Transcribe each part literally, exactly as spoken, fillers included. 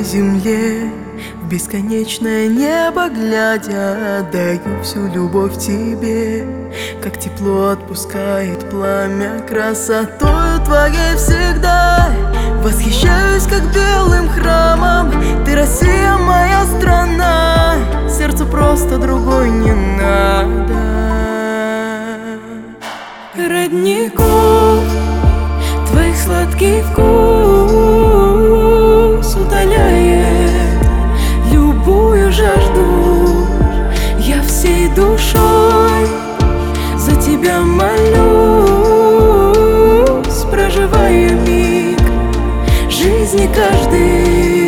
земле, в бесконечное небо глядя, отдаю всю любовь тебе, как тепло отпускает пламя красотою твоей всегда. Восхищаюсь, как белым храмом, ты Россия, моя страна, сердцу просто другой не надо. Родников твоих сладкий вкус удаляет любую жажду. Я всей душой за тебя молюсь, проживая миг жизни каждый.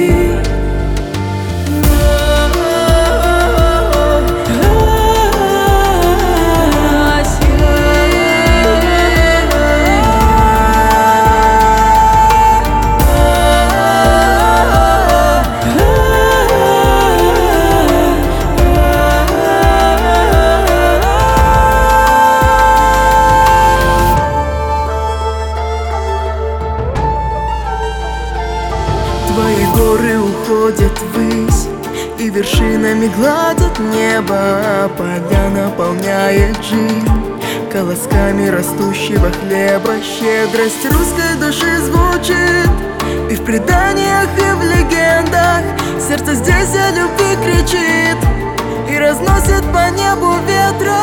Твои горы уходят ввысь и вершинами гладят небо, поля наполняет жизнь колосками растущего хлеба. Щедрость русской души звучит и в преданиях, и в легендах. Сердце здесь о любви кричит и разносит по небу ветра.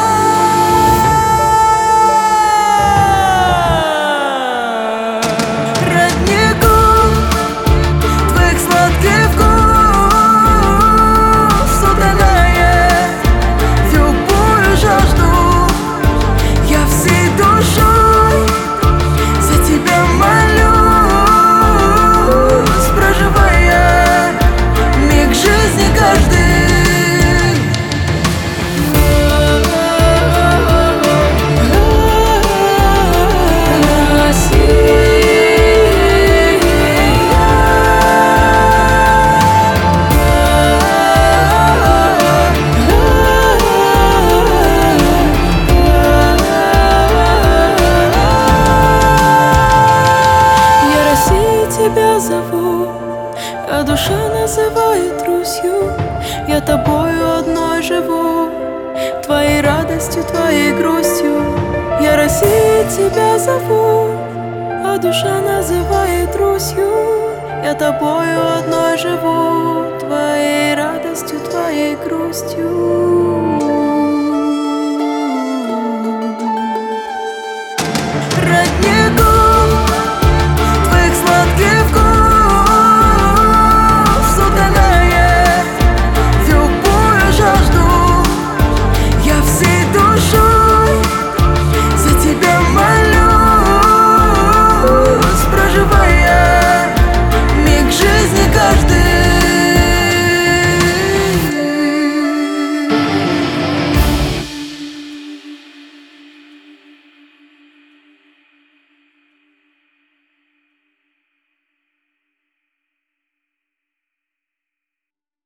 Тебя зову, а душа называет Русью. Я тобою одной живу, твоей радостью, твоей грустью. Я Россия, тебя зову, а душа называет Русью. Я тобою одной живу, твоей радостью, твоей грустью.